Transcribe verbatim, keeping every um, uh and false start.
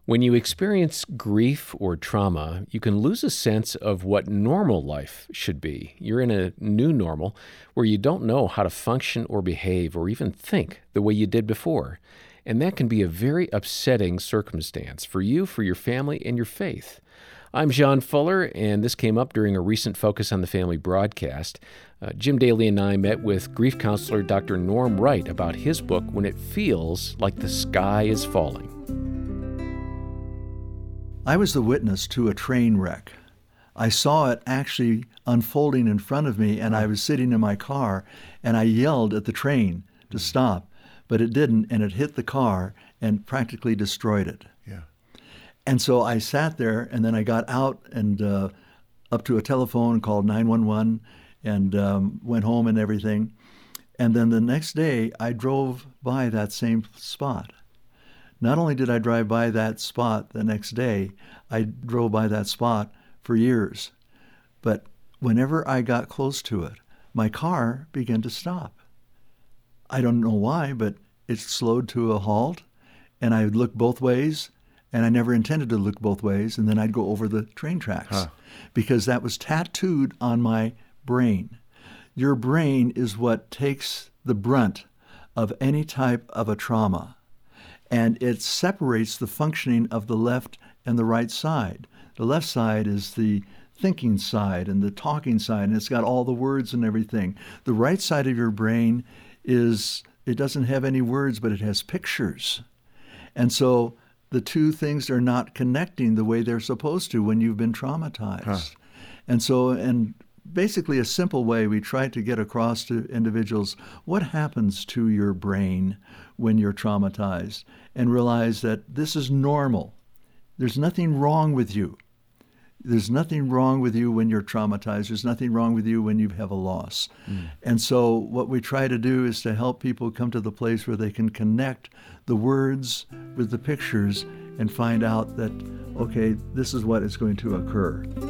When you experience grief or trauma, you can lose a sense of what normal life should be. You're in a new normal where you don't know how to function or behave or even think the way you did before. And that can be a very upsetting circumstance for you, for your family, and your faith. I'm John Fuller, and this came up during a recent Focus on the Family broadcast. Uh, Jim Daly and I met with grief counselor Doctor Norm Wright about his book, When It Feels Like the Sky is Falling. I was the witness to a train wreck. I saw it actually unfolding in front of me, and I was sitting in my car, and I yelled at the train to stop, but it didn't, and it hit the car and practically destroyed it. Yeah. And so I sat there, and then I got out and uh, up to a telephone, called nine one one, and um, went home and everything. And then the next day, I drove by that same spot. Not only did I drive by that spot the next day, I drove by that spot for years. But whenever I got close to it, my car began to stop. I don't know why, but it slowed to a halt, and I would look both ways, and I never intended to look both ways, and then I'd go over the train tracks Huh. because that was tattooed on my brain. Your brain is what takes the brunt of any type of a trauma, and it separates the functioning of the left and the right side. The left side is the thinking side and the talking side, and it's got all the words and everything. The right side of your brain is, it doesn't have any words, but it has pictures. And so the two things are not connecting the way they're supposed to when you've been traumatized. Huh. And so, and basically a simple way we try to get across to individuals what happens to your brain when you're traumatized, and realize that this is normal. There's nothing wrong with you. There's nothing wrong with you when you're traumatized. There's nothing wrong with you when you have a loss. Mm. And so what we try to do is to help people come to the place where they can connect the words with the pictures and find out that, okay, this is what is going to occur.